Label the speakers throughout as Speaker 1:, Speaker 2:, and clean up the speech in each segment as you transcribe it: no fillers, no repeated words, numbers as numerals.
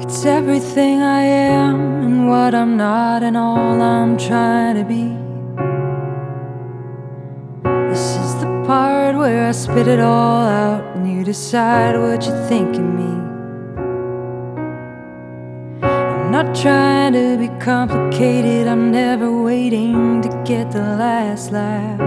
Speaker 1: It's everything I am and what I'm not and all I'm trying to be. This is the part where I spit it all out and you decide what you think of me. I'm not trying to be complicated, I'm never waiting to get the last laugh.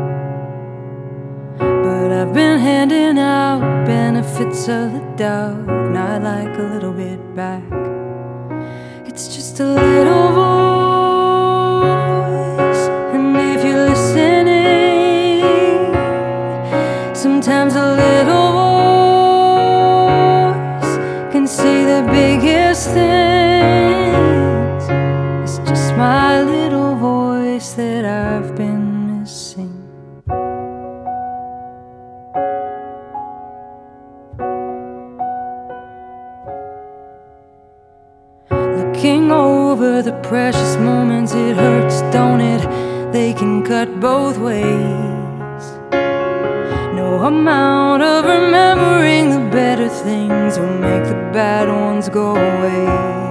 Speaker 1: But I've been handing out benefits of the doubt, and I'd like a little bit back. It's just a little voice, and if you're listening, sometimes a little voice can say the biggest things. It's just my little voice that I've been missing. Looking over the precious moments, it hurts, don't it? They can cut both ways. No amount of remembering the better things will make the bad ones go away.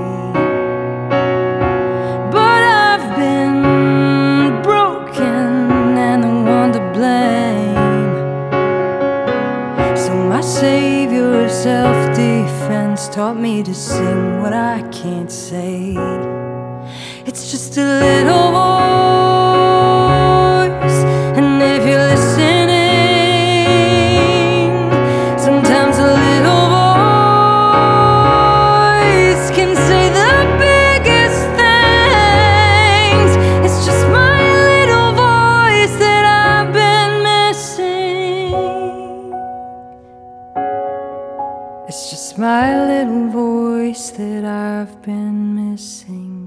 Speaker 1: But I've been broken and the one to blame. So my savior of self-defense taught me to sing what I can't say. It's just a little voice, and if you're listening, sometimes a little voice can say the biggest things. It's just my little voice that I've been missing. It's just my little voice that I've been missing.